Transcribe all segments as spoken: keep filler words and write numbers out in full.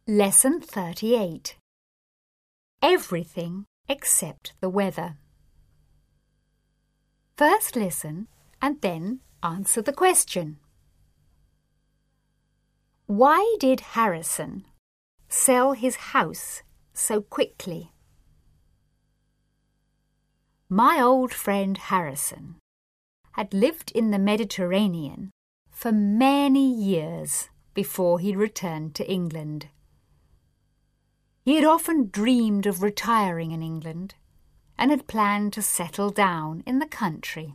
Lesson thirty-eight. Everything except the weather. First listen and then answer the question. Why did Harrison sell his house so quickly? My old friend Harrison had lived in the Mediterranean for many years before he returned to England. He had often dreamed of retiring in England and had planned to settle down in the country.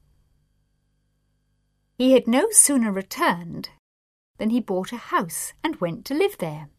He had no sooner returned than he bought a house and went to live there.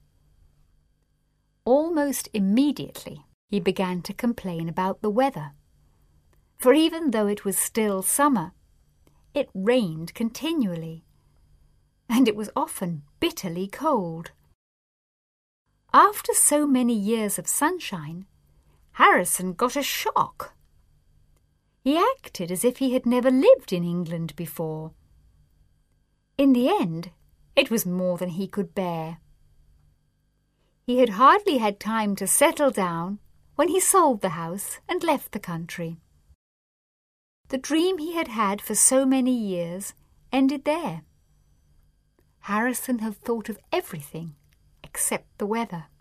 Almost immediately he began to complain about the weather, for even though it was still summer, it rained continually, and it was often bitterly cold. After so many years of sunshine, Harrison got a shock. He acted as if he had never lived in England before. In the end, it was more than he could bear. He had hardly had time to settle down when he sold the house and left the country. The dream he had had for so many years ended there. Harrison had thought of everything except the weather.